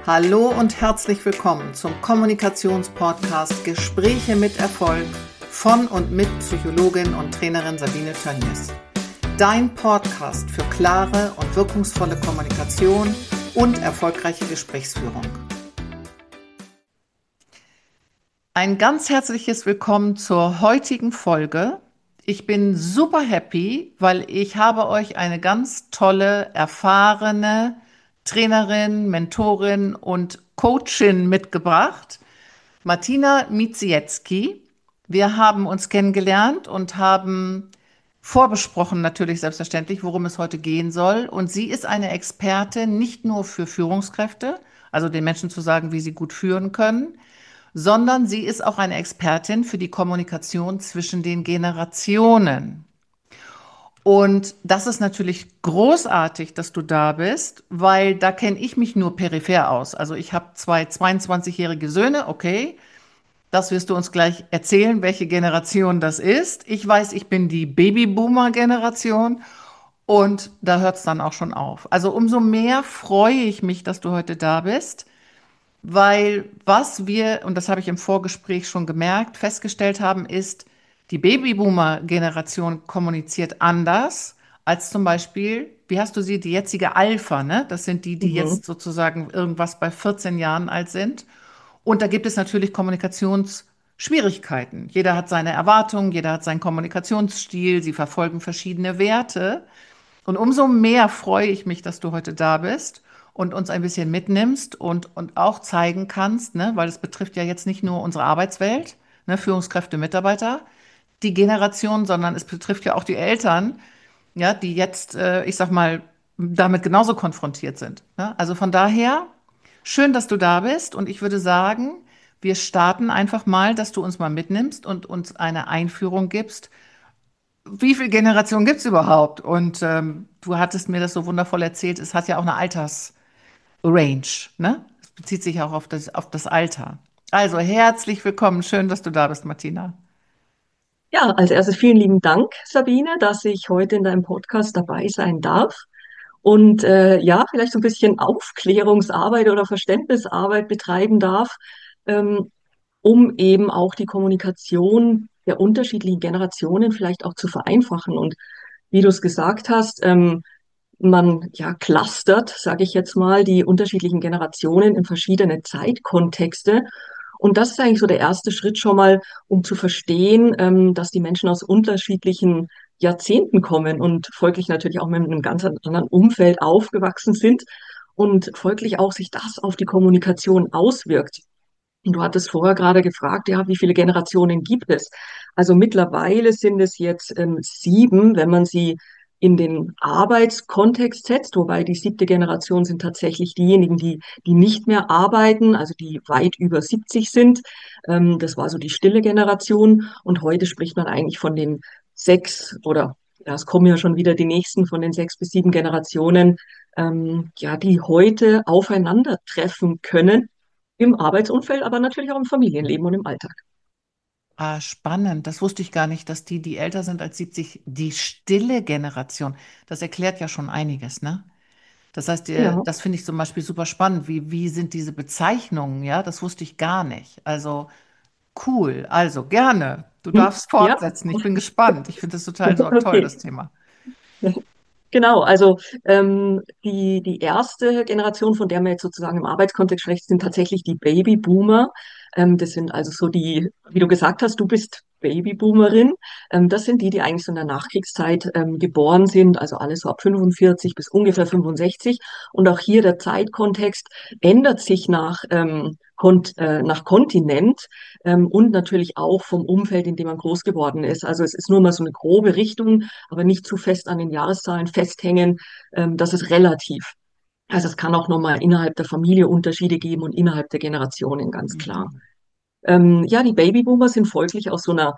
Hallo und herzlich willkommen zum Kommunikationspodcast Gespräche mit Erfolg von und mit Psychologin und Trainerin Sabine Tönjes. Dein Podcast für klare und wirkungsvolle Kommunikation und erfolgreiche Gesprächsführung. Ein ganz herzliches Willkommen zur heutigen Folge. Ich bin super happy, weil ich habe euch eine ganz tolle, erfahrene Trainerin, Mentorin und Coachin mitgebracht, Martina Miciecki. Wir haben uns kennengelernt und haben vorbesprochen, natürlich selbstverständlich, worum es heute gehen soll. Und sie ist eine Expertin nicht nur für Führungskräfte, also den Menschen zu sagen, wie sie gut führen können, sondern sie ist auch eine Expertin für die Kommunikation zwischen den Generationen. Und das ist natürlich großartig, dass du da bist, weil da kenne ich mich nur peripher aus. Also ich habe zwei 22-jährige Söhne, okay, das wirst du uns gleich erzählen, welche Generation das ist. Ich weiß, ich bin die Babyboomer-Generation und da hört es dann auch schon auf. Also umso mehr freue ich mich, dass du heute da bist, weil was wir, und das habe ich im Vorgespräch schon gemerkt, festgestellt haben, ist, die Babyboomer-Generation kommuniziert anders als zum Beispiel, wie hast du sie, die jetzige Alpha, ne? Das sind die, die Mhm. jetzt sozusagen irgendwas bei 14 Jahren alt sind. Und da gibt es natürlich Kommunikationsschwierigkeiten. Jeder hat seine Erwartungen, jeder hat seinen Kommunikationsstil, sie verfolgen verschiedene Werte. Und umso mehr freue ich mich, dass du heute da bist und uns ein bisschen mitnimmst und auch zeigen kannst, ne, weil es betrifft ja jetzt nicht nur unsere Arbeitswelt, ne, Führungskräfte, Mitarbeiter, die Generation, sondern es betrifft ja auch die Eltern, ja, die jetzt, ich sag mal, damit genauso konfrontiert sind. Ne? Also von daher, schön, dass du da bist und ich würde sagen, wir starten einfach mal, dass du uns mal mitnimmst und uns eine Einführung gibst. Wie viele Generationen gibt es überhaupt? Und du hattest mir das so wundervoll erzählt, es hat ja auch eine Altersrange, ne? Es bezieht sich auch auf das Alter. Also herzlich willkommen, schön, dass du da bist, Martina. Ja, als erstes vielen lieben Dank, Sabine, dass ich heute in deinem Podcast dabei sein darf und ja, vielleicht so ein bisschen Aufklärungsarbeit oder Verständnisarbeit betreiben darf, ähm, um eben auch die Kommunikation der unterschiedlichen Generationen vielleicht auch zu vereinfachen. Und wie du es gesagt hast, man ja clustert, sage ich jetzt mal, die unterschiedlichen Generationen in verschiedene Zeitkontexte. Und das ist eigentlich so der erste Schritt schon mal, um zu verstehen, dass die Menschen aus unterschiedlichen Jahrzehnten kommen und folglich natürlich auch mit einem ganz anderen Umfeld aufgewachsen sind und folglich auch sich das auf die Kommunikation auswirkt. Und du hattest vorher gerade gefragt, ja, wie viele Generationen gibt es? Also mittlerweile sind es jetzt 7, wenn man sie in den Arbeitskontext setzt, wobei die 7. Generation sind tatsächlich diejenigen, die nicht mehr arbeiten, also die weit über 70 sind. Das war so die stille Generation. Und heute spricht man eigentlich von den 6 oder ja, es kommen ja schon wieder die nächsten von den 6 bis 7 Generationen, ja, die heute aufeinandertreffen können im Arbeitsumfeld, aber natürlich auch im Familienleben und im Alltag. Ah, spannend. Das wusste ich gar nicht, dass die älter sind als 70, die stille Generation. Das erklärt ja schon einiges, ne? Das heißt, Ja. das finde ich zum Beispiel super spannend. Wie sind diese Bezeichnungen? Ja, das wusste ich gar nicht. Also cool. Also gerne. Du Hm? darfst Ja, fortsetzen. Ich bin gespannt. Ich finde das total so toll, okay. das Thema. Genau, also die erste Generation, von der man jetzt sozusagen im Arbeitskontext spricht, sind tatsächlich die Babyboomer. Das sind also so die, wie du gesagt hast, du bist Babyboomerin. Das sind die eigentlich so in der Nachkriegszeit geboren sind, also alles so ab 45 bis ungefähr 65. Und auch hier der Zeitkontext ändert sich nach Kontinent und natürlich auch vom Umfeld, in dem man groß geworden ist. Also es ist nur mal so eine grobe Richtung, aber nicht zu fest an den Jahreszahlen festhängen. Das ist relativ. Also es kann auch nochmal innerhalb der Familie Unterschiede geben und innerhalb der Generationen, ganz klar. Mhm. Ja, die Babyboomer sind folglich aus so einer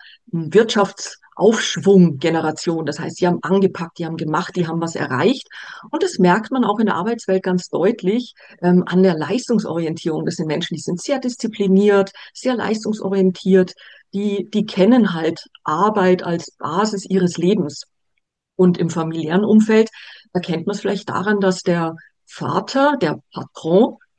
Wirtschaftsaufschwung-Generation. Das heißt, die haben angepackt, die haben gemacht, die haben was erreicht. Und das merkt man auch in der Arbeitswelt ganz deutlich an der Leistungsorientierung. Das sind Menschen, die sind sehr diszipliniert, sehr leistungsorientiert. Die kennen halt Arbeit als Basis ihres Lebens. Und im familiären Umfeld erkennt man es vielleicht daran, dass der Vater, der Patron,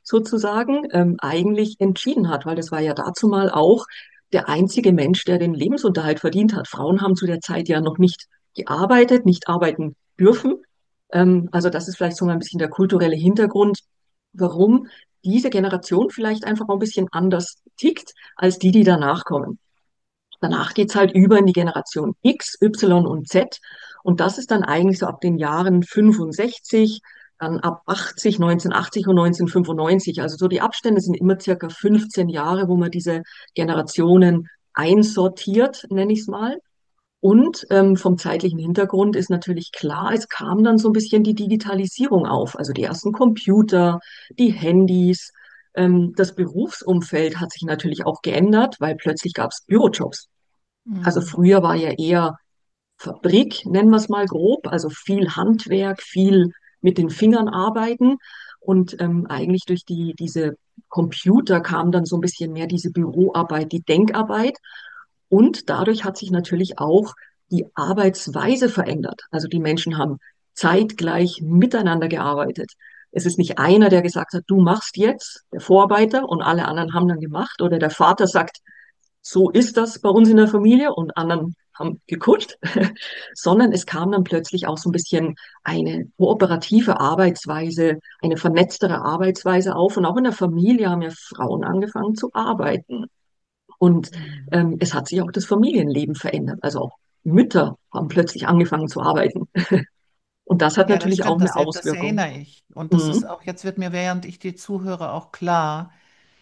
sozusagen eigentlich entschieden hat, weil das war ja dazu mal auch der einzige Mensch, der den Lebensunterhalt verdient hat. Frauen haben zu der Zeit ja noch nicht gearbeitet, nicht arbeiten dürfen. Also das ist vielleicht so mal ein bisschen der kulturelle Hintergrund, warum diese Generation vielleicht einfach auch ein bisschen anders tickt als die, die danach kommen. Danach geht's halt über in die Generation X, Y und Z. Und das ist dann eigentlich so ab den Jahren 65, dann ab 80, 1980 und 1995. Also so die Abstände sind immer circa 15 Jahre, wo man diese Generationen einsortiert, nenne ich es mal. Und vom zeitlichen Hintergrund ist natürlich klar, es kam dann so ein bisschen die Digitalisierung auf, also die ersten Computer, die Handys. Das Berufsumfeld hat sich natürlich auch geändert, weil plötzlich gab es Bürojobs. Also Mhm. früher war ja eher Fabrik, nennen wir es mal grob, also viel Handwerk, viel mit den Fingern arbeiten. Und eigentlich durch diese Computer kam dann so ein bisschen mehr diese Büroarbeit, die Denkarbeit. Und dadurch hat sich natürlich auch die Arbeitsweise verändert. Also die Menschen haben zeitgleich miteinander gearbeitet. Es ist nicht einer, der gesagt hat, du machst jetzt, der Vorarbeiter, und alle anderen haben dann gemacht. Oder der Vater sagt, so ist das bei uns in der Familie und anderen haben geguckt, sondern es kam dann plötzlich auch so ein bisschen eine kooperative Arbeitsweise, eine vernetztere Arbeitsweise auf. Und auch in der Familie haben ja Frauen angefangen zu arbeiten. Und Mhm. es hat sich auch das Familienleben verändert. Also auch Mütter haben plötzlich angefangen zu arbeiten. Und das hat Ja, das natürlich auch stimmt, eine das Auswirkung. erinnere ich. Und das ist Mhm. auch, jetzt wird mir, während ich dir zuhöre, auch klar,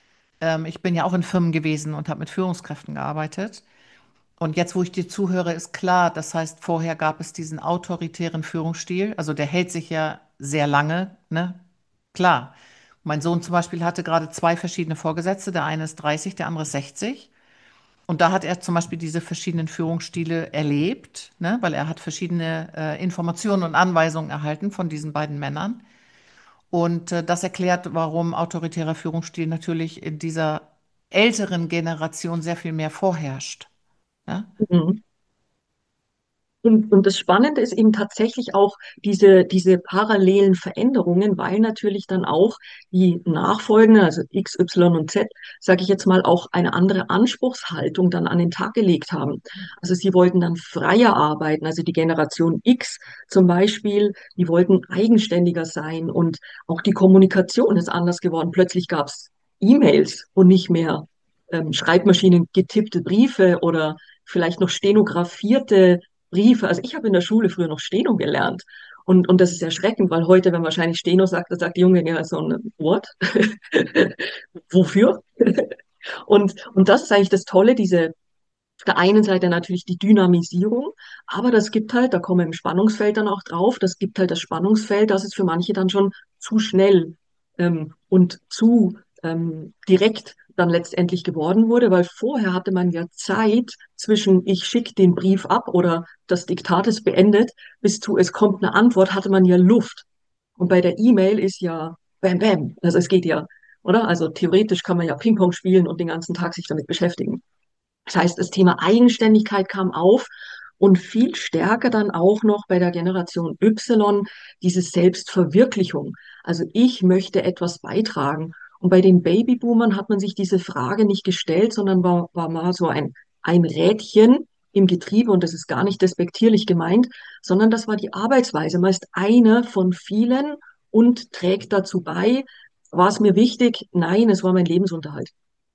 ich bin ja auch in Firmen gewesen und habe mit Führungskräften gearbeitet. Und jetzt, wo ich dir zuhöre, ist klar, das heißt, vorher gab es diesen autoritären Führungsstil, also der hält sich ja sehr lange, ne? Klar. Mein Sohn zum Beispiel hatte gerade zwei verschiedene Vorgesetzte, der eine ist 30, der andere ist 60. Und da hat er zum Beispiel diese verschiedenen Führungsstile erlebt, ne? Weil er hat verschiedene Informationen und Anweisungen erhalten von diesen beiden Männern. Und das erklärt, warum autoritärer Führungsstil natürlich in dieser älteren Generation sehr viel mehr vorherrscht. Ja? Mhm. Und das Spannende ist eben tatsächlich auch diese parallelen Veränderungen, weil natürlich dann auch die Nachfolgenden, also X, Y und Z, sage ich jetzt mal, auch eine andere Anspruchshaltung dann an den Tag gelegt haben. Also sie wollten dann freier arbeiten, also die Generation X zum Beispiel, die wollten eigenständiger sein und auch die Kommunikation ist anders geworden. Plötzlich gab es E-Mails und nicht mehr Schreibmaschinen getippte Briefe oder vielleicht noch stenografierte Briefe. Also ich habe in der Schule früher noch Steno gelernt. Und das ist erschreckend, weil heute, wenn wahrscheinlich Steno sagt, dann sagt die Junge ja so ein What? Wofür? Und das ist eigentlich das Tolle, diese auf der einen Seite natürlich die Dynamisierung, aber das gibt halt, da kommen wir im Spannungsfeld dann auch drauf, das gibt halt das Spannungsfeld, dass es für manche dann schon zu schnell und zu direkt dann letztendlich geworden wurde, weil vorher hatte man ja Zeit zwischen ich schicke den Brief ab oder das Diktat ist beendet, bis zu es kommt eine Antwort, hatte man ja Luft. Und bei der E-Mail ist ja bam, bam, also es geht ja, oder? Also theoretisch kann man ja Ping-Pong spielen und den ganzen Tag sich damit beschäftigen. Das heißt, das Thema Eigenständigkeit kam auf und viel stärker dann auch noch bei der Generation Y diese Selbstverwirklichung. Also ich möchte etwas beitragen. Und bei den Babyboomern hat man sich diese Frage nicht gestellt, sondern war mal so ein Rädchen im Getriebe und das ist gar nicht despektierlich gemeint, sondern das war die Arbeitsweise. Man ist eine von vielen und trägt dazu bei. War es mir wichtig? Nein, es war mein Lebensunterhalt.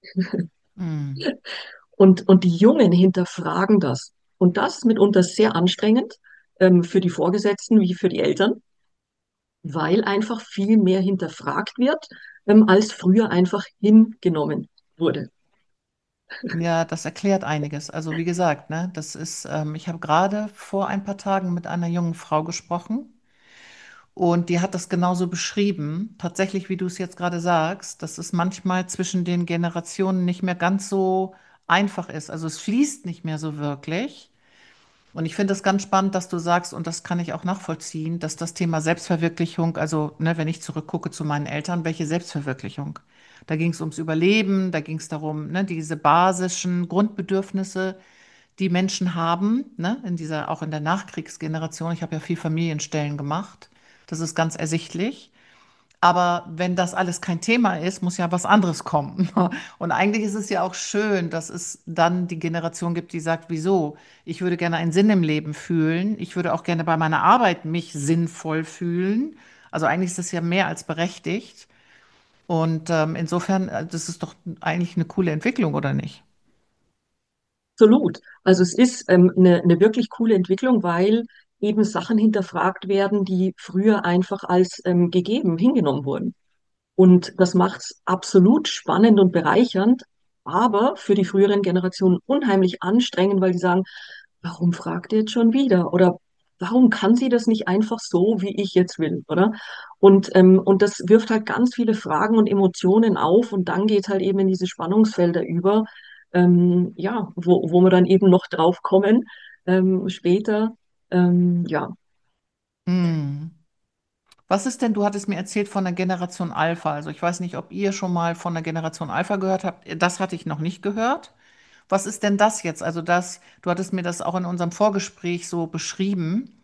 Hm. Und die Jungen hinterfragen das. Und das ist mitunter sehr anstrengend für die Vorgesetzten wie für die Eltern, weil einfach viel mehr hinterfragt wird, als früher einfach hingenommen wurde. Ja, das erklärt einiges. Also wie gesagt, ne, ich habe gerade vor ein paar Tagen mit einer jungen Frau gesprochen und die hat das genauso beschrieben. Tatsächlich, wie du es jetzt gerade sagst, dass es manchmal zwischen den Generationen nicht mehr ganz so einfach ist. Also es fließt nicht mehr so wirklich. Und ich finde es ganz spannend, dass du sagst, und das kann ich auch nachvollziehen, dass das Thema Selbstverwirklichung, also ne, wenn ich zurückgucke zu meinen Eltern, welche Selbstverwirklichung? Da ging es ums Überleben, da ging es darum, ne, diese basischen Grundbedürfnisse, die Menschen haben, ne, auch in der Nachkriegsgeneration. Ich habe ja viel Familienstellen gemacht. Das ist ganz ersichtlich. Aber wenn das alles kein Thema ist, muss ja was anderes kommen. Und eigentlich ist es ja auch schön, dass es dann die Generation gibt, die sagt, wieso? Ich würde gerne einen Sinn im Leben fühlen. Ich würde auch gerne bei meiner Arbeit mich sinnvoll fühlen. Also eigentlich ist das ja mehr als berechtigt. Und insofern, das ist doch eigentlich eine coole Entwicklung, oder nicht? Absolut. Also es ist eine wirklich coole Entwicklung, weil eben Sachen hinterfragt werden, die früher einfach als gegeben hingenommen wurden. Und das macht es absolut spannend und bereichernd, aber für die früheren Generationen unheimlich anstrengend, weil die sagen, warum fragt ihr jetzt schon wieder? Oder warum kann sie das nicht einfach so, wie ich jetzt will, oder? Und das wirft halt ganz viele Fragen und Emotionen auf und dann geht halt eben in diese Spannungsfelder über, ja, wo wir dann eben noch drauf kommen, später. Ja, Hm. Was ist denn, du hattest mir erzählt von der Generation Alpha. Also ich weiß nicht, ob ihr schon mal von der Generation Alpha gehört habt. Das hatte ich noch nicht gehört. Was ist denn das jetzt? Also das, du hattest mir das auch in unserem Vorgespräch so beschrieben.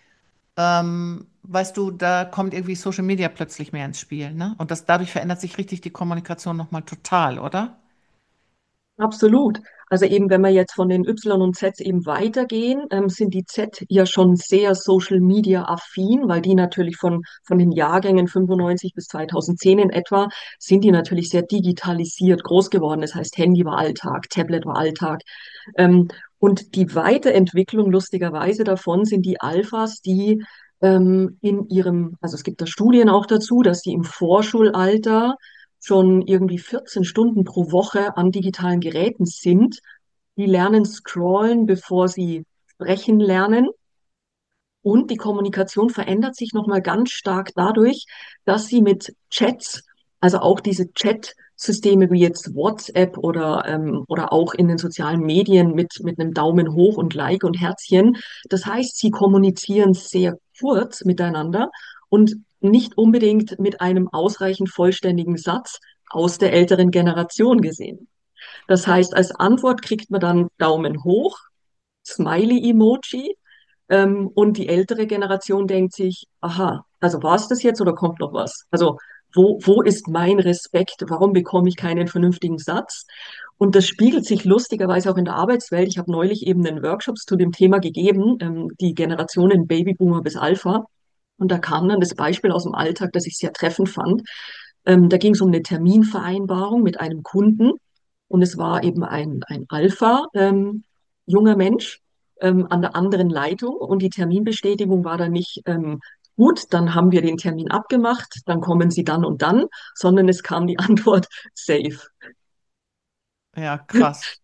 Weißt du, da kommt irgendwie Social Media plötzlich mehr ins Spiel, ne? Und das, dadurch verändert sich richtig die Kommunikation nochmal total, oder? absolut. Also eben, wenn wir jetzt von den Y und Z eben weitergehen, sind die Z ja schon sehr Social Media affin, weil die natürlich von den Jahrgängen 95 bis 2010 in etwa, sind die natürlich sehr digitalisiert groß geworden. Das heißt, Handy war Alltag, Tablet war Alltag. Ähm, und die Weiterentwicklung lustigerweise davon sind die Alphas, die in ihrem, also es gibt da Studien auch dazu, dass die im Vorschulalter schon irgendwie 14 Stunden pro Woche an digitalen Geräten sind. Die lernen scrollen, bevor sie sprechen lernen. Und die Kommunikation verändert sich nochmal ganz stark dadurch, dass sie mit Chats, also auch diese Chat-Systeme wie jetzt WhatsApp oder auch in den sozialen Medien mit einem Daumen hoch und Like und Herzchen. Das heißt, sie kommunizieren sehr kurz miteinander und nicht unbedingt mit einem ausreichend vollständigen Satz aus der älteren Generation gesehen. Das heißt, als Antwort kriegt man dann Daumen hoch, Smiley-Emoji. Und die ältere Generation denkt sich, aha, also war es das jetzt oder kommt noch was? Also wo ist mein Respekt? Warum bekomme ich keinen vernünftigen Satz? Und das spiegelt sich lustigerweise auch in der Arbeitswelt. Ich habe neulich eben einen Workshop zu dem Thema gegeben, die Generationen Babyboomer bis Alpha. Und da kam dann das Beispiel aus dem Alltag, das ich sehr treffend fand. Da ging es um eine Terminvereinbarung mit einem Kunden. Und es war eben ein Alpha, junger Mensch, an der anderen Leitung. Und die Terminbestätigung war dann nicht, gut, dann haben wir den Termin abgemacht, dann kommen Sie dann und dann, sondern es kam die Antwort safe. Ja, krass.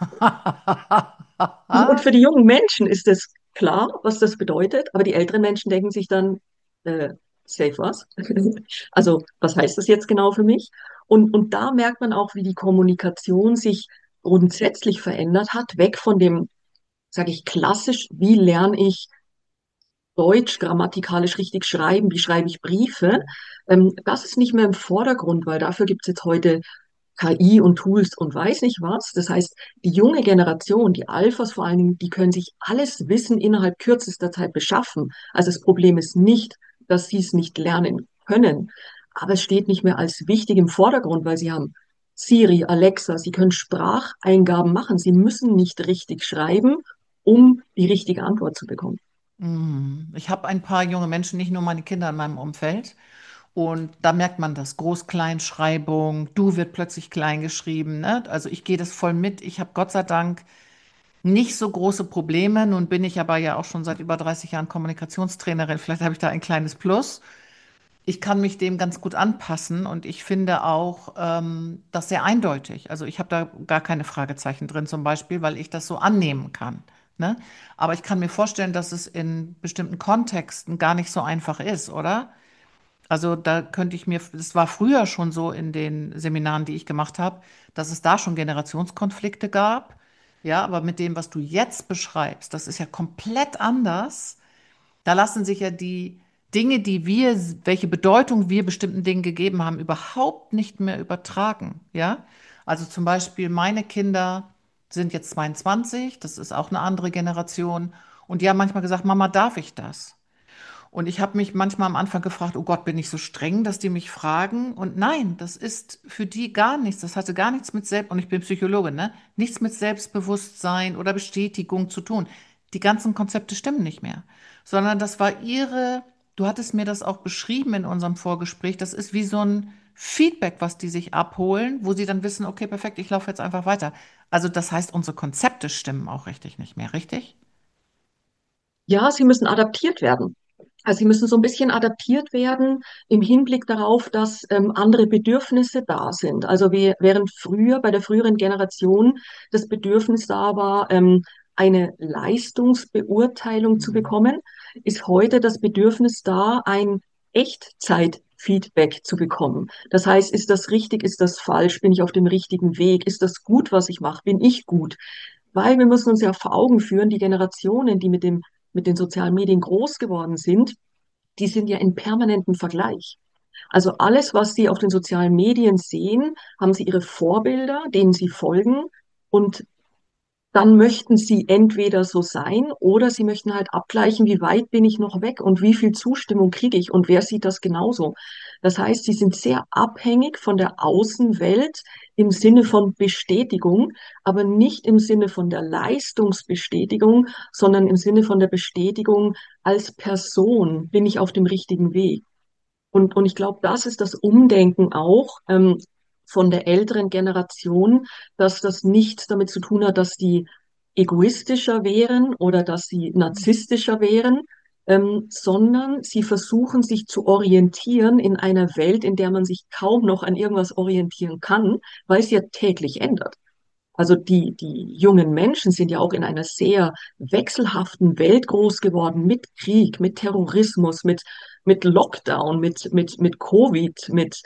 Und für die jungen Menschen ist es klar, was das bedeutet, aber die älteren Menschen denken sich dann, äh, safe was? Also, was heißt das jetzt genau für mich? Und da merkt man auch, wie die Kommunikation sich grundsätzlich verändert hat, weg von dem, sage ich, klassisch, wie lerne ich Deutsch grammatikalisch richtig schreiben, wie schreibe ich Briefe. Das ist nicht mehr im Vordergrund, weil dafür gibt es jetzt heute KI und Tools und weiß nicht was. Das heißt, die junge Generation, die Alphas vor allen Dingen, die können sich alles Wissen innerhalb kürzester Zeit beschaffen. Also das Problem ist nicht, dass sie es nicht lernen können, aber es steht nicht mehr als wichtig im Vordergrund, weil sie haben Siri, Alexa, sie können Spracheingaben machen. Sie müssen nicht richtig schreiben, um die richtige Antwort zu bekommen. Ich habe ein paar junge Menschen, nicht nur meine Kinder in meinem Umfeld. Und da merkt man das. Groß-Kleinschreibung, du wird plötzlich klein geschrieben. Ne? Also ich gehe das voll mit. Ich habe Gott sei Dank nicht so große Probleme. Nun bin ich aber ja auch schon seit über 30 Jahren Kommunikationstrainerin. Vielleicht habe ich da ein kleines Plus. Ich kann mich dem ganz gut anpassen und ich finde auch das sehr eindeutig. Also ich habe da gar keine Fragezeichen drin zum Beispiel, weil ich das so annehmen kann. Ne? Aber ich kann mir vorstellen, dass es in bestimmten Kontexten gar nicht so einfach ist, oder? Also da könnte ich mir, das war früher schon so in den Seminaren, die ich gemacht habe, dass es da schon Generationskonflikte gab. Ja, aber mit dem, was du jetzt beschreibst, das ist ja komplett anders. Da lassen sich ja die Dinge, die wir, welche Bedeutung wir bestimmten Dingen gegeben haben, überhaupt nicht mehr übertragen. Ja, also zum Beispiel meine Kinder sind jetzt 22, das ist auch eine andere Generation. Und die haben manchmal gesagt, Mama, darf ich das? Und ich habe mich manchmal am Anfang gefragt, oh Gott, bin ich so streng, dass die mich fragen? Und nein, das ist für die gar nichts. Das hatte gar nichts mit Selbst, und ich bin Psychologin, ne? Nichts mit Selbstbewusstsein oder Bestätigung zu tun. Die ganzen Konzepte stimmen nicht mehr, sondern das war ihre, du hattest mir das auch beschrieben in unserem Vorgespräch, das ist wie so ein Feedback, was die sich abholen, wo sie dann wissen, okay, perfekt, ich laufe jetzt einfach weiter. Also das heißt, unsere Konzepte stimmen auch richtig nicht mehr, richtig? Ja, sie müssen adaptiert werden. Also sie müssen so ein bisschen adaptiert werden im Hinblick darauf, dass andere Bedürfnisse da sind. Also während früher, bei der früheren Generation, das Bedürfnis da war, eine Leistungsbeurteilung zu Mhm. bekommen, ist heute das Bedürfnis da, ein Echtzeitfeedback zu bekommen. Das heißt, ist das richtig, ist das falsch, bin ich auf dem richtigen Weg, ist das gut, was ich mache, bin ich gut? Weil wir müssen uns ja vor Augen führen, die Generationen, die mit den sozialen Medien groß geworden sind, die sind ja in permanentem Vergleich. Also alles, was sie auf den sozialen Medien sehen, haben sie ihre Vorbilder, denen sie folgen und dann möchten sie entweder so sein oder sie möchten halt abgleichen, wie weit bin ich noch weg und wie viel Zustimmung kriege ich und wer sieht das genauso. Das heißt, sie sind sehr abhängig von der Außenwelt im Sinne von Bestätigung, aber nicht im Sinne von der Leistungsbestätigung, sondern im Sinne von der Bestätigung als Person bin ich auf dem richtigen Weg. Und ich glaube, das ist das Umdenken auch von der älteren Generation, dass das nichts damit zu tun hat, dass die egoistischer wären oder dass sie narzisstischer wären, sondern sie versuchen sich zu orientieren in einer Welt, in der man sich kaum noch an irgendwas orientieren kann, weil es ja täglich ändert. Also die jungen Menschen sind ja auch in einer sehr wechselhaften Welt groß geworden, mit Krieg, mit Terrorismus, mit Lockdown, mit Covid, mit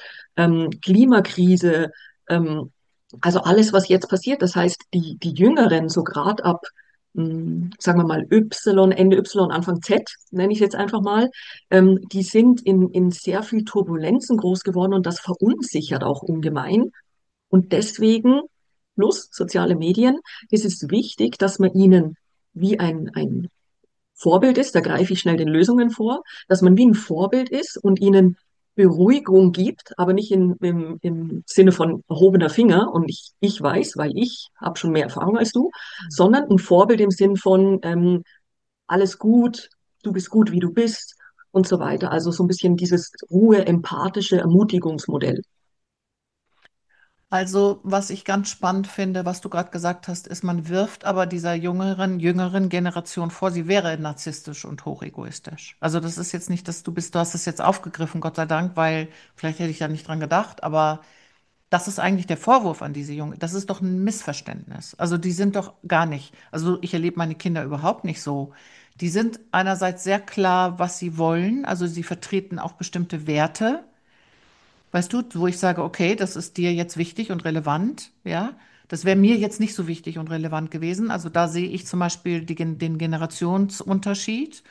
Klimakrise, ähm, also alles, was jetzt passiert. Das heißt, die Jüngeren, so grad ab, sagen wir mal, Y, Ende Y, Anfang Z, nenne ich es jetzt einfach mal, die sind in sehr viel Turbulenzen groß geworden und das verunsichert auch ungemein. Und deswegen, plus soziale Medien, ist es wichtig, dass man ihnen wie ein Vorbild ist, da greife ich schnell den Lösungen vor, dass man wie ein Vorbild ist und ihnen Beruhigung gibt, aber nicht im Sinne von erhobener Finger und ich weiß, weil ich habe schon mehr Erfahrung als du, sondern ein Vorbild im Sinn von alles gut, du bist gut, wie du bist und so weiter. Also so ein bisschen dieses Ruhe, empathische Ermutigungsmodell. Also, was ich ganz spannend finde, was du gerade gesagt hast, ist, man wirft aber dieser jüngeren Generation vor, sie wäre narzisstisch und hochegoistisch. Also, das ist jetzt nicht, dass du bist, du hast es jetzt aufgegriffen, Gott sei Dank, weil vielleicht hätte ich da nicht dran gedacht, aber das ist eigentlich der Vorwurf an diese Jungen. Das ist doch ein Missverständnis. Also, die sind doch gar nicht, also ich erlebe meine Kinder überhaupt nicht so. Die sind einerseits sehr klar, was sie wollen, also sie vertreten auch bestimmte Werte. Weißt du, wo ich sage, okay, das ist dir jetzt wichtig und relevant, ja. Das wäre mir jetzt nicht so wichtig und relevant gewesen. Also da sehe ich zum Beispiel den Generationsunterschied.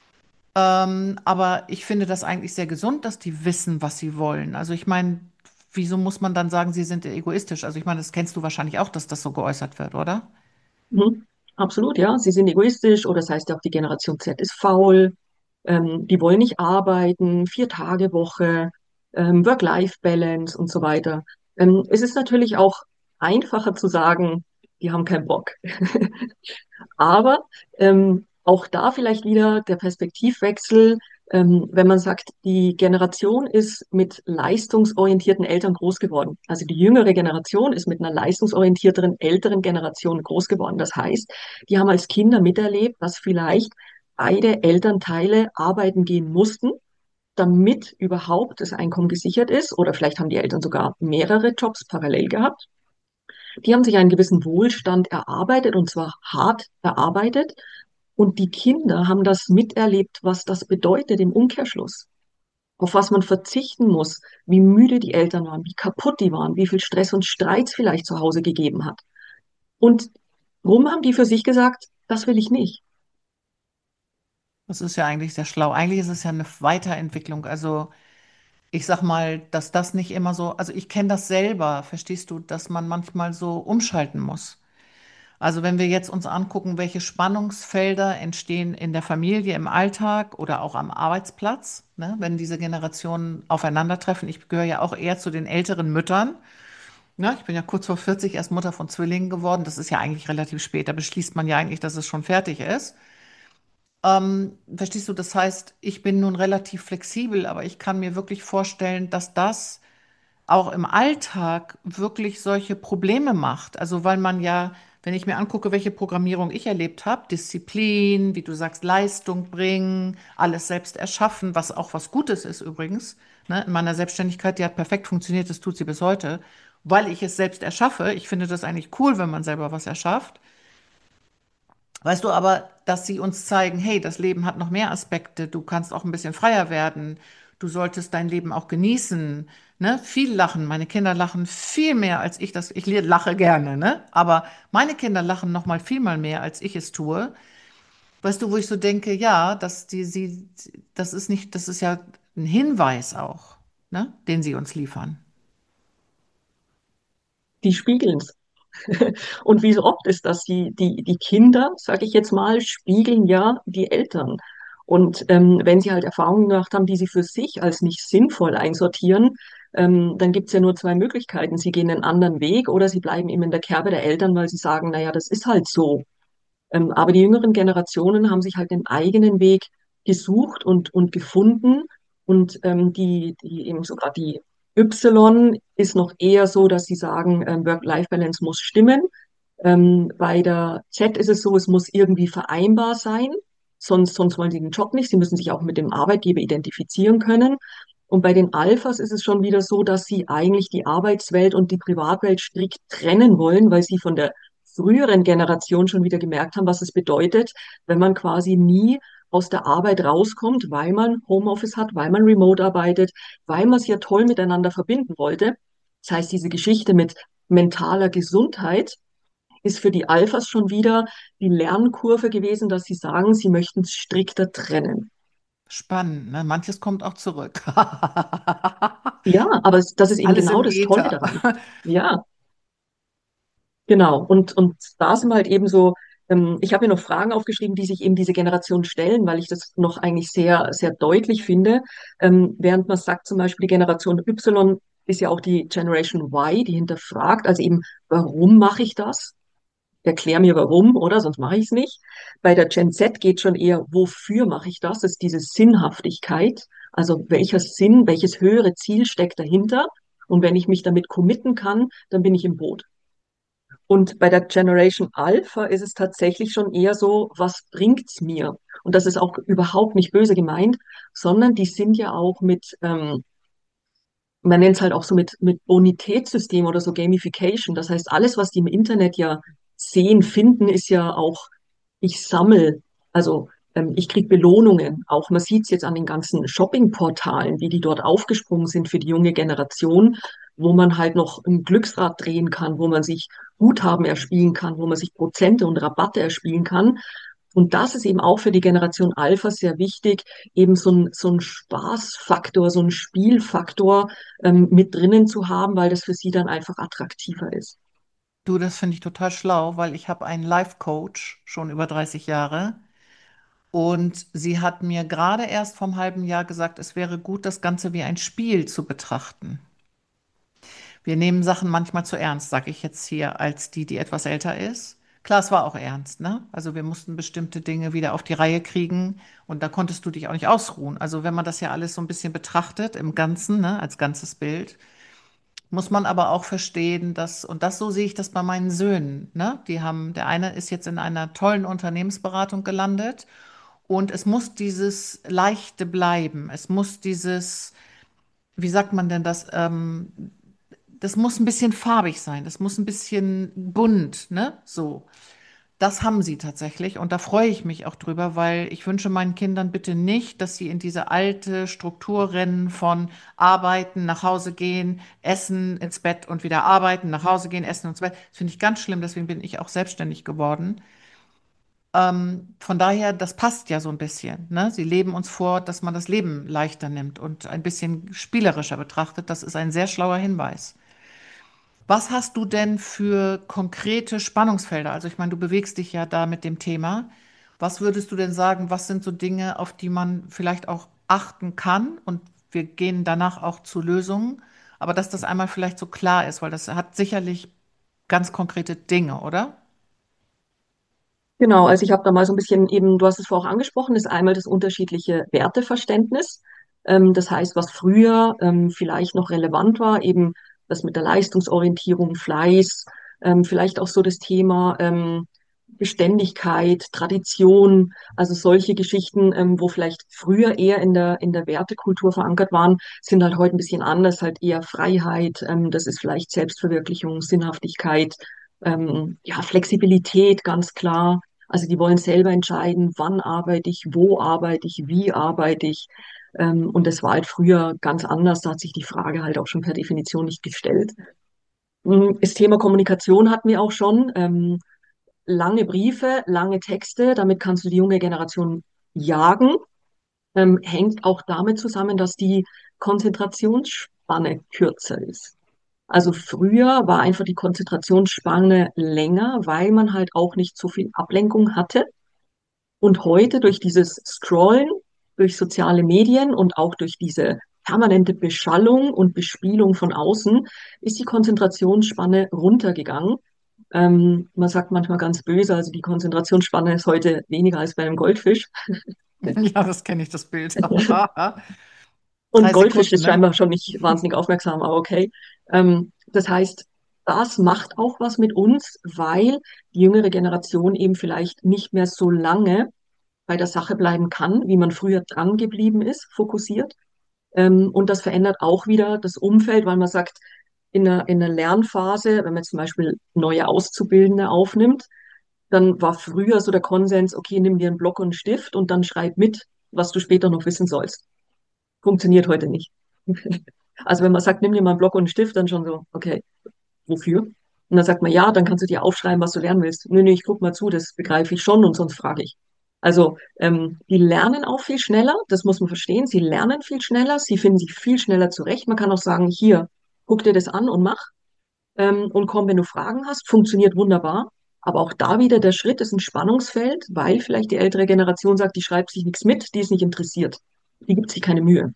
Aber ich finde das eigentlich sehr gesund, dass die wissen, was sie wollen. Also ich meine, wieso muss man dann sagen, sie sind egoistisch? Also ich meine, das kennst du wahrscheinlich auch, dass das so geäußert wird, oder? Mhm. Absolut, ja. Sie sind egoistisch oder das heißt ja auch, die Generation Z ist faul. Die wollen nicht arbeiten, 4-Tage-Woche, Work-Life-Balance und so weiter. Es ist natürlich auch einfacher zu sagen, die haben keinen Bock. Aber auch da vielleicht wieder der Perspektivwechsel, wenn man sagt, die Generation ist mit leistungsorientierten Eltern groß geworden. Also die jüngere Generation ist mit einer leistungsorientierteren älteren Generation groß geworden. Das heißt, die haben als Kinder miterlebt, dass vielleicht beide Elternteile arbeiten gehen mussten, damit überhaupt das Einkommen gesichert ist. Oder vielleicht haben die Eltern sogar mehrere Jobs parallel gehabt. Die haben sich einen gewissen Wohlstand erarbeitet und zwar hart erarbeitet. Und die Kinder haben das miterlebt, was das bedeutet im Umkehrschluss. Auf was man verzichten muss, wie müde die Eltern waren, wie kaputt die waren, wie viel Stress und Streits vielleicht zu Hause gegeben hat. Und warum haben die für sich gesagt, das will ich nicht? Das ist ja eigentlich sehr schlau. Eigentlich ist es ja eine Weiterentwicklung. Also ich sag mal, dass das nicht immer so, also ich kenne das selber, verstehst du, dass man manchmal so umschalten muss. Also wenn wir jetzt uns angucken, welche Spannungsfelder entstehen in der Familie, im Alltag oder auch am Arbeitsplatz, ne, wenn diese Generationen aufeinandertreffen. Ich gehöre ja auch eher zu den älteren Müttern. Ne? Ich bin ja kurz vor 40 erst Mutter von Zwillingen geworden. Das ist ja eigentlich relativ spät. Da beschließt man ja eigentlich, dass es schon fertig ist. Verstehst du, das heißt, ich bin nun relativ flexibel, aber ich kann mir wirklich vorstellen, dass das auch im Alltag wirklich solche Probleme macht. Also weil man ja, wenn ich mir angucke, welche Programmierung ich erlebt habe, Disziplin, wie du sagst, Leistung bringen, alles selbst erschaffen, was auch was Gutes ist übrigens. Ne? In meiner Selbstständigkeit, die hat perfekt funktioniert, das tut sie bis heute, weil ich es selbst erschaffe. Ich finde das eigentlich cool, wenn man selber was erschafft. Weißt du aber, dass sie uns zeigen, hey, das Leben hat noch mehr Aspekte, du kannst auch ein bisschen freier werden, du solltest dein Leben auch genießen, ne? Viel lachen, meine Kinder lachen viel mehr als ich das, ich lache gerne, ne? Aber meine Kinder lachen noch mal viel mal mehr, als ich es tue. Weißt du, wo ich so denke, ja, das ist nicht, das ist ja ein Hinweis auch, ne? Den sie uns liefern. Die spiegeln's. Und wie so oft ist das, die Kinder, sage ich jetzt mal, spiegeln ja die Eltern. Und wenn sie halt Erfahrungen gemacht haben, die sie für sich als nicht sinnvoll einsortieren, dann gibt's ja nur zwei Möglichkeiten. Sie gehen einen anderen Weg oder sie bleiben eben in der Kerbe der Eltern, weil sie sagen, naja, das ist halt so. Aber die jüngeren Generationen haben sich halt den eigenen Weg gesucht und gefunden. Und die eben sogar die Y ist noch eher so, dass sie sagen, Work-Life-Balance muss stimmen. Bei der Z ist es so, es muss irgendwie vereinbar sein, sonst wollen sie den Job nicht. Sie müssen sich auch mit dem Arbeitgeber identifizieren können. Und bei den Alphas ist es schon wieder so, dass sie eigentlich die Arbeitswelt und die Privatwelt strikt trennen wollen, weil sie von der früheren Generation schon wieder gemerkt haben, was es bedeutet, wenn man quasi nie aus der Arbeit rauskommt, weil man Homeoffice hat, weil man remote arbeitet, weil man es ja toll miteinander verbinden wollte. Das heißt, diese Geschichte mit mentaler Gesundheit ist für die Alphas schon wieder die Lernkurve gewesen, dass sie sagen, sie möchten es strikter trennen. Spannend, ne? Manches kommt auch zurück. Ja, aber das ist eben Alles genau im das Tolle Äther. daran. Ja, genau. Und da sind wir halt eben so, ich habe mir noch Fragen aufgeschrieben, die sich eben diese Generation stellen, weil ich das noch eigentlich sehr, sehr deutlich finde. Während man sagt, zum Beispiel die Generation Y ist ja auch die Generation Y, die hinterfragt, also eben, warum mache ich das? Erklär mir warum, oder? Sonst mache ich es nicht. Bei der Gen Z geht schon eher, wofür mache ich das? Das ist diese Sinnhaftigkeit. Also welcher Sinn, welches höhere Ziel steckt dahinter? Und wenn ich mich damit committen kann, dann bin ich im Boot. Und bei der Generation Alpha ist es tatsächlich schon eher so, was bringt's mir? Und das ist auch überhaupt nicht böse gemeint, sondern die sind ja auch mit man nennt es halt auch so mit Bonitätssystem oder so Gamification. Das heißt, alles, was die im Internet ja sehen, finden, ist ja auch, ich sammle, also ich kriege Belohnungen. Auch man sieht es jetzt an den ganzen Shopping-Portalen, wie die dort aufgesprungen sind für die junge Generation, wo man halt noch ein Glücksrad drehen kann, wo man sich Guthaben erspielen kann, wo man sich Prozente und Rabatte erspielen kann. Und das ist eben auch für die Generation Alpha sehr wichtig, eben so ein Spaßfaktor, so ein Spielfaktor mit drinnen zu haben, weil das für sie dann einfach attraktiver ist. Du, das finde ich total schlau, weil ich habe einen Life-Coach schon über 30 Jahre und sie hat mir gerade erst vom halben Jahr gesagt, es wäre gut, das Ganze wie ein Spiel zu betrachten. Wir nehmen Sachen manchmal zu ernst, sage ich jetzt hier, als die, die etwas älter ist. Klar, es war auch ernst, ne? Also wir mussten bestimmte Dinge wieder auf die Reihe kriegen und da konntest du dich auch nicht ausruhen. Also wenn man das ja alles so ein bisschen betrachtet im Ganzen, ne, als ganzes Bild, muss man aber auch verstehen, dass, und das so sehe ich das bei meinen Söhnen, ne? Die haben, der eine ist jetzt in einer tollen Unternehmensberatung gelandet und es muss dieses Leichte bleiben. Es muss dieses, wie sagt man denn das? Das muss ein bisschen farbig sein, das muss ein bisschen bunt, ne? So. Das haben sie tatsächlich und da freue ich mich auch drüber, weil ich wünsche meinen Kindern bitte nicht, dass sie in diese alte Struktur rennen von arbeiten, nach Hause gehen, essen, ins Bett und wieder arbeiten, nach Hause gehen, essen und ins Bett. Das finde ich ganz schlimm, deswegen bin ich auch selbstständig geworden. Von daher, das passt ja so ein bisschen, ne? Sie leben uns vor, dass man das Leben leichter nimmt und ein bisschen spielerischer betrachtet. Das ist ein sehr schlauer Hinweis. Was hast du denn für konkrete Spannungsfelder? Also ich meine, du bewegst dich ja da mit dem Thema. Was würdest du denn sagen, was sind so Dinge, auf die man vielleicht auch achten kann? Und wir gehen danach auch zu Lösungen. Aber dass das einmal vielleicht so klar ist, weil das hat sicherlich ganz konkrete Dinge, oder? Genau, also ich habe da mal so ein bisschen eben, du hast es vorher auch angesprochen, ist einmal das unterschiedliche Werteverständnis. Das heißt, was früher vielleicht noch relevant war, eben das mit der Leistungsorientierung, Fleiß, vielleicht auch so das Thema Beständigkeit, Tradition, also solche Geschichten, wo vielleicht früher eher in der Wertekultur verankert waren, sind halt heute ein bisschen anders, halt eher Freiheit, das ist vielleicht Selbstverwirklichung, Sinnhaftigkeit, ja, Flexibilität, ganz klar. Also die wollen selber entscheiden, wann arbeite ich, wo arbeite ich, wie arbeite ich. Und das war halt früher ganz anders. Da hat sich die Frage halt auch schon per Definition nicht gestellt. Das Thema Kommunikation hatten wir auch schon. Lange Briefe, lange Texte, damit kannst du die junge Generation jagen. Hängt auch damit zusammen, dass die Konzentrationsspanne kürzer ist. Also früher war einfach die Konzentrationsspanne länger, weil man halt auch nicht so viel Ablenkung hatte. Und heute durch dieses Scrollen, durch soziale Medien und auch durch diese permanente Beschallung und Bespielung von außen ist die Konzentrationsspanne runtergegangen. Man sagt manchmal ganz böse, also die Konzentrationsspanne ist heute weniger als bei einem Goldfisch. Ja, das kenne ich, das Bild. Und 3 Sekunden, Goldfisch ist ne? scheinbar schon nicht wahnsinnig aufmerksam, aber okay. Das heißt, das macht auch was mit uns, weil die jüngere Generation eben vielleicht nicht mehr so lange bei der Sache bleiben kann, wie man früher dran geblieben ist, fokussiert. Und das verändert auch wieder das Umfeld, weil man sagt, in der Lernphase, wenn man zum Beispiel neue Auszubildende aufnimmt, dann war früher so der Konsens, okay, nimm dir einen Block und einen Stift und dann schreib mit, was du später noch wissen sollst. Funktioniert heute nicht. Also wenn man sagt, nimm dir mal einen Block und einen Stift, dann schon so, okay, wofür? Und dann sagt man, ja, dann kannst du dir aufschreiben, was du lernen willst. Nö, nö, ich guck mal zu, das begreife ich schon und sonst frage ich. Also die lernen auch viel schneller, das muss man verstehen. Sie lernen viel schneller, sie finden sich viel schneller zurecht. Man kann auch sagen, hier, guck dir das an und mach und komm, wenn du Fragen hast, funktioniert wunderbar. Aber auch da wieder der Schritt ist ein Spannungsfeld, weil vielleicht die ältere Generation sagt, die schreibt sich nichts mit, die ist nicht interessiert, die gibt sich keine Mühe.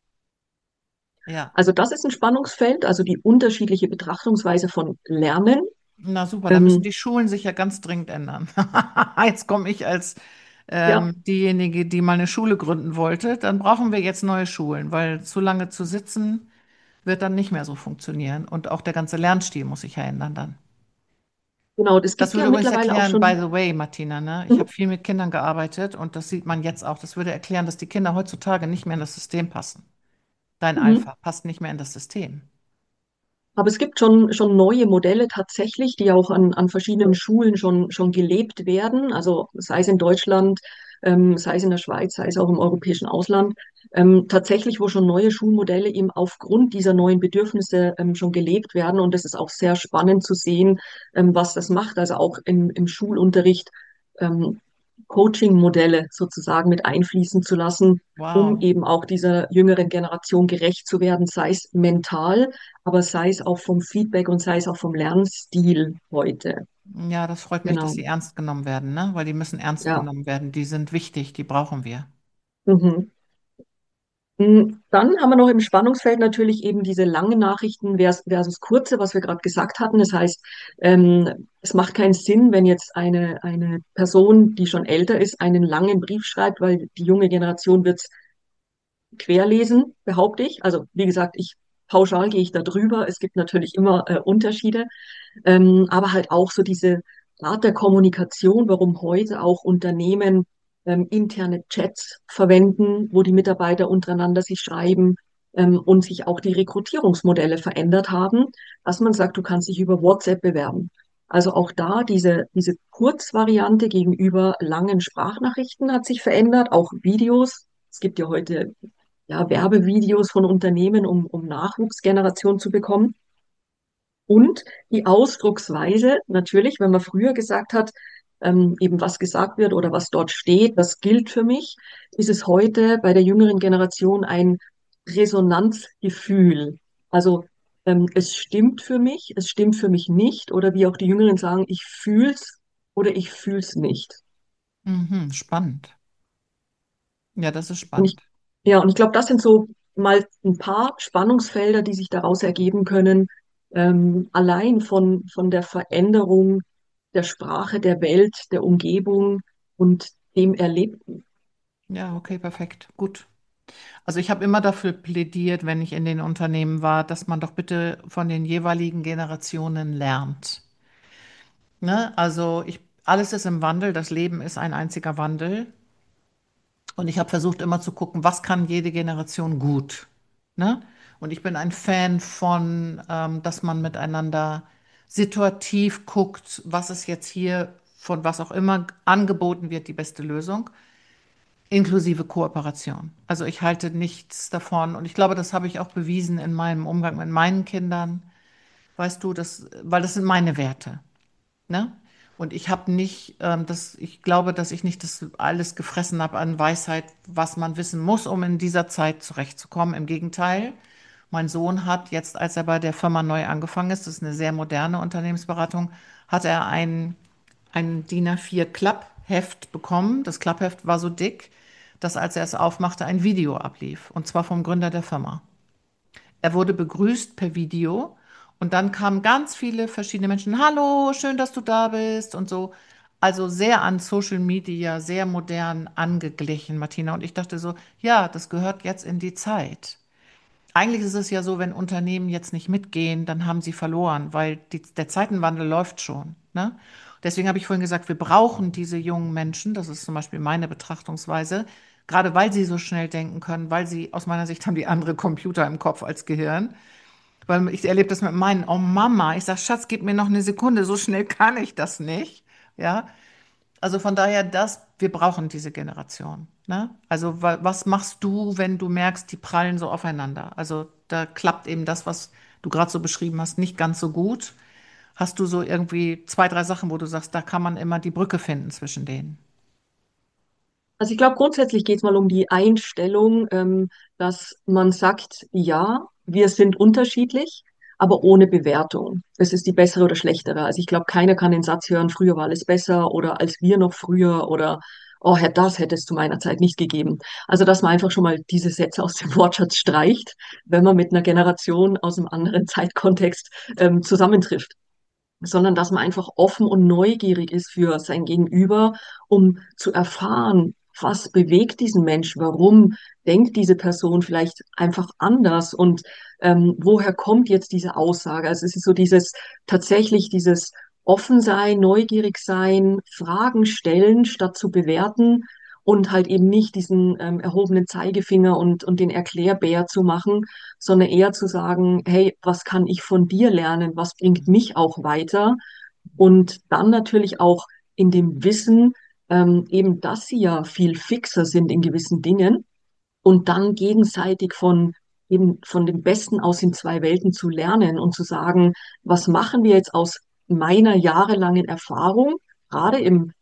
Ja. Also das ist ein Spannungsfeld, also die unterschiedliche Betrachtungsweise von Lernen. Na super, da müssen Ähm, die Schulen sich ja ganz dringend ändern. Jetzt komme ich als ja, diejenige, die mal eine Schule gründen wollte. Dann brauchen wir jetzt neue Schulen, weil zu lange zu sitzen wird dann nicht mehr so funktionieren. Und auch der ganze Lernstil muss sich ja ändern dann. genau, es Das gibt ja würde übrigens mittlerweile auch erklären, by schon, the way, Martina, ne? Ich mhm, habe viel mit Kindern gearbeitet und das sieht man jetzt auch. Das würde erklären, dass die Kinder heutzutage nicht mehr in das System passen. Dein mhm. Alpha passt nicht mehr in das System. Aber es gibt schon neue Modelle tatsächlich, die auch an verschiedenen Schulen schon gelebt werden. Also sei es in Deutschland, sei es in der Schweiz, sei es auch im europäischen Ausland. Tatsächlich, wo schon neue Schulmodelle eben aufgrund dieser neuen Bedürfnisse schon gelebt werden. Und das ist auch sehr spannend zu sehen, was das macht. Also auch im Schulunterricht ähm, Coaching-Modelle sozusagen mit einfließen zu lassen, um Wow. eben auch dieser jüngeren Generation gerecht zu werden, sei es mental, aber sei es auch vom Feedback und sei es auch vom Lernstil heute. Ja, das freut mich, dass Genau. sie ernst genommen werden, ne? Weil die müssen ernst Ja. genommen werden. Die sind wichtig, die brauchen wir. Mhm. Dann haben wir noch im Spannungsfeld natürlich eben diese langen Nachrichten versus kurze, was wir gerade gesagt hatten. Das heißt, es macht keinen Sinn, wenn jetzt eine Person, die schon älter ist, einen langen Brief schreibt, weil die junge Generation wird querlesen, behaupte ich. Also wie gesagt, pauschal gehe ich da drüber. Es gibt natürlich immer Unterschiede, aber halt auch so diese Art der Kommunikation, warum heute auch Unternehmen interne Chats verwenden, wo die Mitarbeiter untereinander sich schreiben und sich auch die Rekrutierungsmodelle verändert haben, dass man sagt, du kannst dich über WhatsApp bewerben. Also auch da diese Kurzvariante gegenüber langen Sprachnachrichten hat sich verändert, auch Videos. Es gibt ja heute ja, Werbevideos von Unternehmen, um Nachwuchsgeneration zu bekommen. Und die Ausdrucksweise, natürlich, wenn man früher gesagt hat, eben was gesagt wird oder was dort steht, das gilt für mich, ist es heute bei der jüngeren Generation ein Resonanzgefühl. Also es stimmt für mich, es stimmt für mich nicht, oder wie auch die Jüngeren sagen, ich fühl's oder ich fühl's nicht. Mhm, spannend. Ja, das ist Und ich, spannend. ja, und ich glaube, das sind so mal ein paar Spannungsfelder, die sich daraus ergeben können, allein von der Veränderung der Sprache, der Welt, der Umgebung und dem Erlebten. Ja, okay, perfekt. Gut. Also ich habe immer dafür plädiert, wenn ich in den Unternehmen war, dass man doch bitte von den jeweiligen Generationen lernt. Ne? Alles ist im Wandel, das Leben ist ein einziger Wandel. Und ich habe versucht immer zu gucken, was kann jede Generation gut. Ne? Und ich bin ein Fan von, dass man miteinander situativ guckt, was ist jetzt hier von was auch immer angeboten wird, die beste Lösung. Inklusive Kooperation. Also ich halte nichts davon und ich glaube, das habe ich auch bewiesen in meinem Umgang mit meinen Kindern. Weißt du, weil das sind meine Werte, ne? Und ich habe nicht, ich glaube, dass ich nicht das alles gefressen habe an Weisheit, was man wissen muss, um in dieser Zeit zurechtzukommen. Im Gegenteil, mein Sohn hat jetzt, als er bei der Firma neu angefangen ist, das ist eine sehr moderne Unternehmensberatung, hat er ein DIN A4 Klappheft bekommen. Das Klappheft war so dick, dass als er es aufmachte, ein Video ablief. Und zwar vom Gründer der Firma. Er wurde begrüßt per Video und dann kamen ganz viele verschiedene Menschen. Hallo, schön, dass du da bist und so. Also sehr an Social Media, sehr modern angeglichen, Martina. Und ich dachte so, ja, das gehört jetzt in die Zeit. Eigentlich ist es ja so, wenn Unternehmen jetzt nicht mitgehen, dann haben sie verloren, weil der Zeitenwandel läuft schon. Ne? Deswegen habe ich vorhin gesagt, wir brauchen diese jungen Menschen, das ist zum Beispiel meine Betrachtungsweise, gerade weil sie so schnell denken können, weil sie aus meiner Sicht haben die andere Computer im Kopf als Gehirn. Weil ich erlebe das mit meinen, oh Mama, ich sage, Schatz, gib mir noch eine Sekunde, so schnell kann ich das nicht. Ja, also von daher, wir brauchen diese Generation. Ne? Also was machst du, wenn du merkst, die prallen so aufeinander? Also da klappt eben das, was du gerade so beschrieben hast, nicht ganz so gut. Hast du so irgendwie zwei, drei Sachen, wo du sagst, da kann man immer die Brücke finden zwischen denen? Also ich glaube, grundsätzlich geht es mal um die Einstellung, dass man sagt, ja, wir sind unterschiedlich, aber ohne Bewertung. Es ist die bessere oder schlechtere. Also ich glaube, keiner kann den Satz hören, früher war alles besser oder als wir noch früher oder oh, das hätte es zu meiner Zeit nicht gegeben. Also dass man einfach schon mal diese Sätze aus dem Wortschatz streicht, wenn man mit einer Generation aus einem anderen Zeitkontext zusammentrifft, sondern dass man einfach offen und neugierig ist für sein Gegenüber, um zu erfahren, was bewegt diesen Mensch, warum denkt diese Person vielleicht einfach anders und woher kommt jetzt diese Aussage? Also es ist so dieses offen sein, neugierig sein, Fragen stellen, statt zu bewerten und halt eben nicht diesen erhobenen Zeigefinger und den Erklärbär zu machen, sondern eher zu sagen, hey, was kann ich von dir lernen? Was bringt mich auch weiter? Und dann natürlich auch in dem Wissen, eben, dass sie ja viel fixer sind in gewissen Dingen und dann gegenseitig von eben von dem Besten aus den zwei Welten zu lernen und zu sagen, was machen wir jetzt aus meiner jahrelangen Erfahrung, gerade im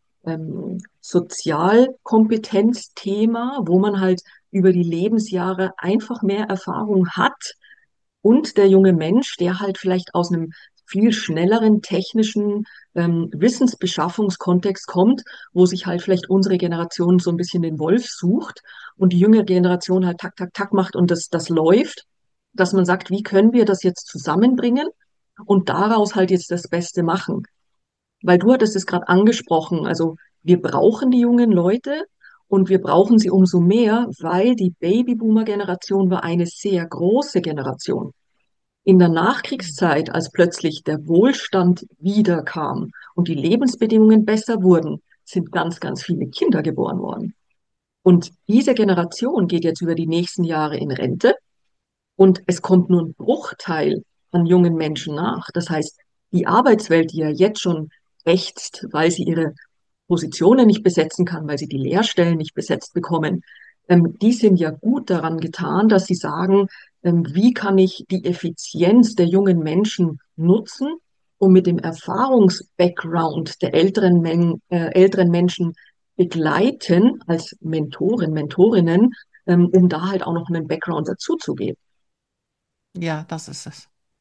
Sozialkompetenzthema, wo man halt über die Lebensjahre einfach mehr Erfahrung hat und der junge Mensch, der halt vielleicht aus einem viel schnelleren technischen Wissensbeschaffungskontext kommt, wo sich halt vielleicht unsere Generation so ein bisschen den Wolf sucht und die jüngere Generation halt tak, tak, tak macht und das läuft, dass man sagt, wie können wir das jetzt zusammenbringen und daraus halt jetzt das Beste machen? Weil du hattest es gerade angesprochen, also wir brauchen die jungen Leute und wir brauchen sie umso mehr, weil die Babyboomer-Generation war eine sehr große Generation. In der Nachkriegszeit, als plötzlich der Wohlstand wiederkam und die Lebensbedingungen besser wurden, sind ganz, ganz viele Kinder geboren worden. Und diese Generation geht jetzt über die nächsten Jahre in Rente und es kommt nur ein Bruchteil an jungen Menschen nach. Das heißt, die Arbeitswelt, die ja jetzt schon ächzt, weil sie ihre Positionen nicht besetzen kann, weil sie die Lehrstellen nicht besetzt bekommen, die sind ja gut daran getan, dass sie sagen, wie kann ich die Effizienz der jungen Menschen nutzen, um mit dem Erfahrungs-Background der älteren Menschen begleiten als Mentoren, Mentorinnen, um da halt auch noch einen Background dazu zu geben. Ja, das ist es.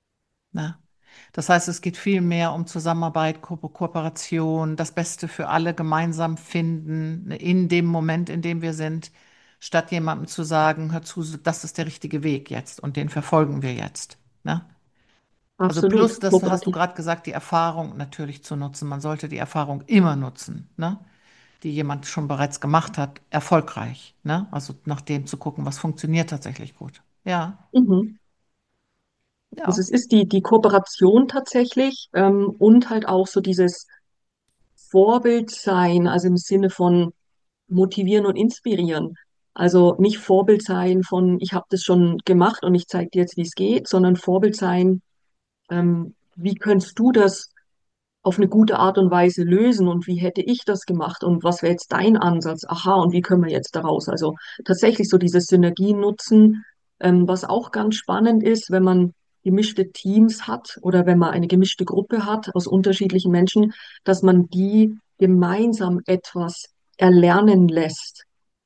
Ne? Das heißt, es geht viel mehr um Zusammenarbeit, Kooperation, das Beste für alle gemeinsam finden, ne, in dem Moment, in dem wir sind, statt jemandem zu sagen, hör zu, das ist der richtige Weg jetzt und den verfolgen wir jetzt. Ne? Also Absolut plus, das hast du kooperativ. gerade gesagt, die Erfahrung natürlich zu nutzen. Man sollte die Erfahrung immer nutzen, ne? Die jemand schon bereits gemacht hat, erfolgreich. Ne? Also nach dem zu gucken, was funktioniert tatsächlich gut. Ja, Mhm. Also ja. es ist die Kooperation tatsächlich und halt auch so dieses Vorbild sein, also im Sinne von motivieren und inspirieren. Also nicht Vorbild sein von, ich habe das schon gemacht und ich zeige dir jetzt, wie es geht, sondern Vorbild sein, wie könntest du das auf eine gute Art und Weise lösen und wie hätte ich das gemacht und was wäre jetzt dein Ansatz? Aha, und wie können wir jetzt daraus? Also tatsächlich so diese Synergien nutzen, was auch ganz spannend ist, wenn man gemischte Teams hat oder wenn man eine gemischte Gruppe hat aus unterschiedlichen Menschen, dass man die gemeinsam etwas erlernen lässt,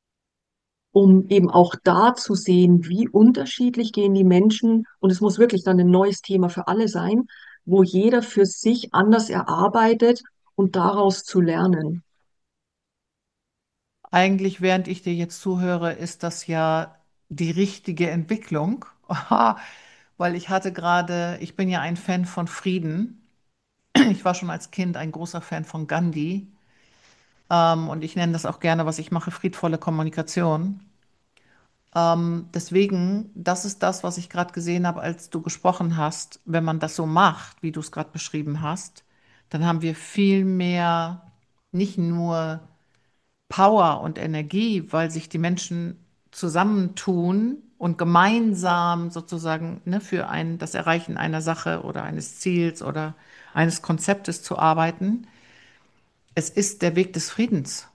um eben auch da zu sehen, wie unterschiedlich gehen die Menschen. Und es muss wirklich dann ein neues Thema für alle sein, wo jeder für sich anders erarbeitet und daraus zu lernen. Eigentlich, während ich dir jetzt zuhöre, ist das ja die richtige Entwicklung, weil ich bin ja ein Fan von Frieden. Ich war schon als Kind ein großer Fan von Gandhi, und ich nenne das auch gerne, was ich mache, friedvolle Kommunikation. Deswegen, das ist das, was ich gerade gesehen habe, als du gesprochen hast. Wenn man das so macht, wie du es gerade beschrieben hast, dann haben wir viel mehr nicht nur Power und Energie, weil sich die Menschen zusammentun und gemeinsam sozusagen, ne, für das Erreichen einer Sache oder eines Ziels oder eines Konzeptes zu arbeiten. Es ist der Weg des Friedens.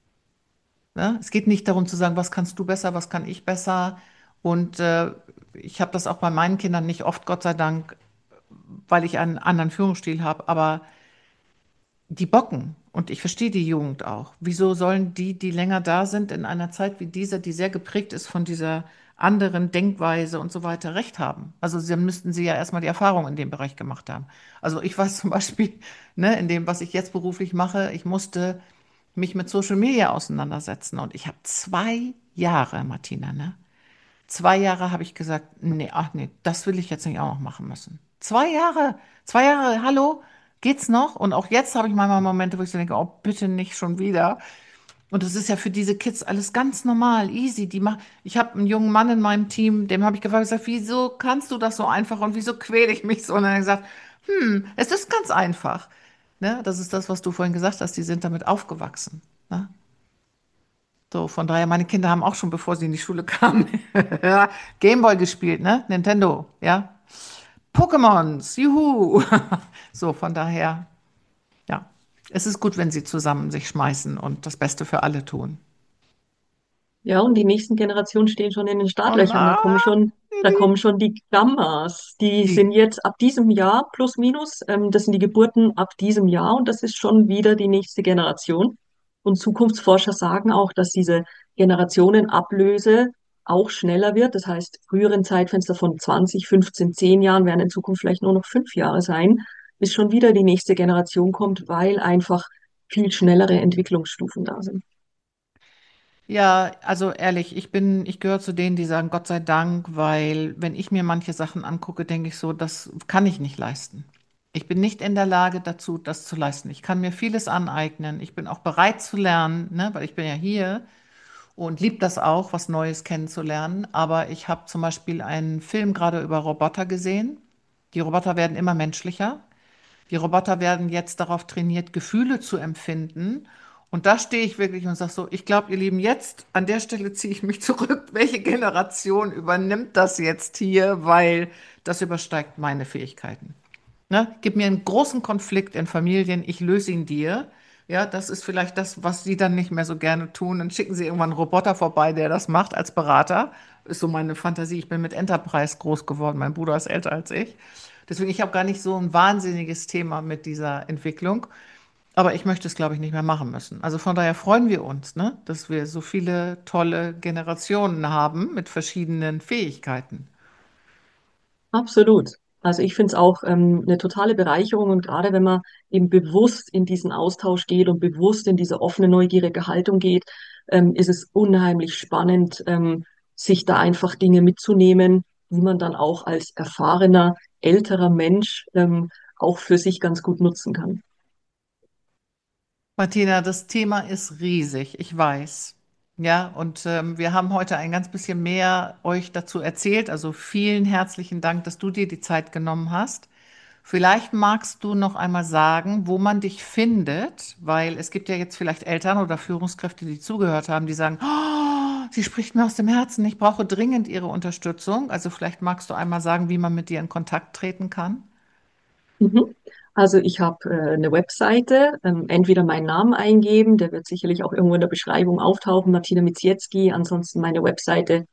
Ne? Es geht nicht darum zu sagen, was kannst du besser, was kann ich besser. Und ich habe das auch bei meinen Kindern nicht oft, Gott sei Dank, weil ich einen anderen Führungsstil habe, aber die bocken. Und ich verstehe die Jugend auch. Wieso sollen die, die länger da sind, in einer Zeit wie dieser, die sehr geprägt ist von dieser anderen Denkweise und so weiter, recht haben? Also dann müssten sie ja erstmal die Erfahrung in dem Bereich gemacht haben. Also ich weiß zum Beispiel, ne, in dem, was ich jetzt beruflich mache, ich musste mich mit Social Media auseinandersetzen. Und ich habe 2 Jahre, Martina, ne? 2 Jahre habe ich gesagt, nee, ach nee, das will ich jetzt nicht auch noch machen müssen. 2 Jahre, 2 Jahre, hallo, geht's noch? Und auch jetzt habe ich manchmal Momente, wo ich so denke, oh, bitte nicht schon wieder. Und das ist ja für diese Kids alles ganz normal, easy. Ich habe einen jungen Mann in meinem Team, dem habe ich gefragt, gesagt, wieso kannst du das so einfach und wieso quäle ich mich so? Und dann hat er gesagt, es ist ganz einfach. Ne? Das ist das, was du vorhin gesagt hast, die sind damit aufgewachsen. Ne? So, von daher, meine Kinder haben auch schon, bevor sie in die Schule kamen, Gameboy gespielt, ne? Nintendo, ja? Pokémons, juhu! So, von daher, ja. Es ist gut, wenn sie zusammen sich schmeißen und das Beste für alle tun. Ja, und die nächsten Generationen stehen schon in den Oh Startlöchern. nein, Da kommen schon die Gammas. Die sind die, jetzt ab diesem Jahr plus minus. Das sind die Geburten ab diesem Jahr und das ist schon wieder die nächste Generation. Und Zukunftsforscher sagen auch, dass diese Generationenablöse auch schneller wird. Das heißt, früheren Zeitfenster von 20, 15, 10 Jahren werden in Zukunft vielleicht nur noch 5 Jahre sein, bis schon wieder die nächste Generation kommt, weil einfach viel schnellere Entwicklungsstufen da sind. ja, also ehrlich, ich gehöre zu denen, die sagen, Gott sei Dank, weil wenn ich mir manche Sachen angucke, denke ich so, das kann ich nicht leisten. Ich bin nicht in der Lage dazu, das zu leisten. Ich kann mir vieles aneignen. Ich bin auch bereit zu lernen, ne, weil ich bin ja hier und liebe das auch, was Neues kennenzulernen. Aber ich habe zum Beispiel einen Film gerade über Roboter gesehen. Die Roboter werden immer menschlicher. Die Roboter werden jetzt darauf trainiert, Gefühle zu empfinden. Und da stehe ich wirklich und sage so, ich glaube, ihr Lieben, jetzt an der Stelle ziehe ich mich zurück. Welche Generation übernimmt das jetzt hier? Weil das übersteigt meine Fähigkeiten. Ne? Gib mir einen großen Konflikt in Familien, ich löse ihn dir. Ja, das ist vielleicht das, was sie dann nicht mehr so gerne tun. Dann schicken sie irgendwann einen Roboter vorbei, der das macht als Berater. Ist so meine Fantasie. Ich bin mit Enterprise groß geworden. Mein Bruder ist älter als ich. Deswegen, ich habe gar nicht so ein wahnsinniges Thema mit dieser Entwicklung. Aber ich möchte es, glaube ich, nicht mehr machen müssen. Also von daher freuen wir uns, ne, dass wir so viele tolle Generationen haben mit verschiedenen Fähigkeiten. Absolut. Also ich finde es auch eine totale Bereicherung und gerade wenn man eben bewusst in diesen Austausch geht und bewusst in diese offene, neugierige Haltung geht, ist es unheimlich spannend, sich da einfach Dinge mitzunehmen, die man dann auch als erfahrener, älterer Mensch auch für sich ganz gut nutzen kann. Martina, das Thema ist riesig, ich weiß. Ja, und wir haben heute ein ganz bisschen mehr euch dazu erzählt. Also vielen herzlichen Dank, dass du dir die Zeit genommen hast. Vielleicht magst du noch einmal sagen, wo man dich findet, weil es gibt ja jetzt vielleicht Eltern oder Führungskräfte, die zugehört haben, die sagen, oh, sie spricht mir aus dem Herzen, ich brauche dringend ihre Unterstützung. Also vielleicht magst du einmal sagen, wie man mit dir in Kontakt treten kann. Mhm. Also ich habe eine Webseite, entweder meinen Namen eingeben, der wird sicherlich auch irgendwo in der Beschreibung auftauchen, Martina Mizietzki, ansonsten meine Webseite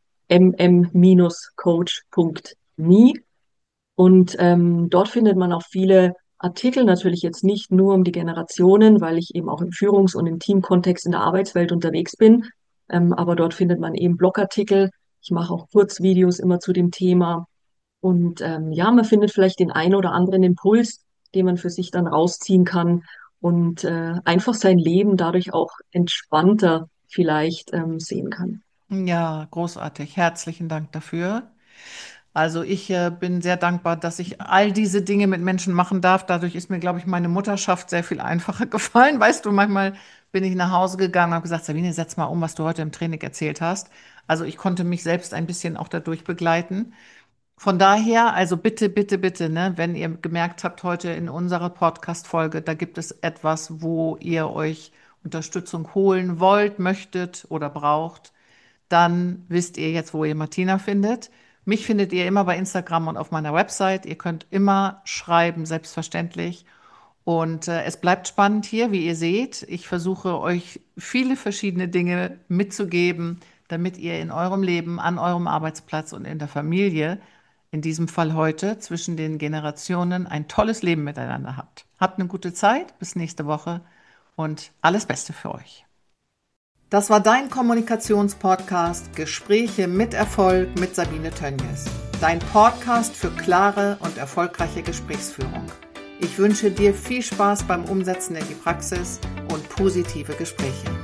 mm-coach.me und dort findet man auch viele Artikel, natürlich jetzt nicht nur um die Generationen, weil ich eben auch im Führungs- und im Teamkontext in der Arbeitswelt unterwegs bin, aber dort findet man eben Blogartikel. Ich mache auch Kurzvideos immer zu dem Thema. Und ja, man findet vielleicht den einen oder anderen Impuls, den man für sich dann rausziehen kann und einfach sein Leben dadurch auch entspannter vielleicht sehen kann. Ja, großartig. Herzlichen Dank dafür. Also ich bin sehr dankbar, dass ich all diese Dinge mit Menschen machen darf. Dadurch ist mir, glaube ich, meine Mutterschaft sehr viel einfacher gefallen. Weißt du, manchmal bin ich nach Hause gegangen und habe gesagt, Sabine, setz mal um, was du heute im Training erzählt hast. Also ich konnte mich selbst ein bisschen auch dadurch begleiten. Von daher, also bitte, bitte, bitte, ne, wenn ihr gemerkt habt heute in unserer Podcast-Folge, da gibt es etwas, wo ihr euch Unterstützung holen wollt, möchtet oder braucht, dann wisst ihr jetzt, wo ihr Martina findet. Mich findet ihr immer bei Instagram und auf meiner Website. Ihr könnt immer schreiben, selbstverständlich. Und es bleibt spannend hier, wie ihr seht. Ich versuche euch viele verschiedene Dinge mitzugeben, damit ihr in eurem Leben, an eurem Arbeitsplatz und in der Familie, in diesem Fall heute, zwischen den Generationen ein tolles Leben miteinander habt. Habt eine gute Zeit, bis nächste Woche und alles Beste für euch. Das war dein Kommunikationspodcast Gespräche mit Erfolg mit Sabine Tönjes. Dein Podcast für klare und erfolgreiche Gesprächsführung. Ich wünsche dir viel Spaß beim Umsetzen in die Praxis und positive Gespräche.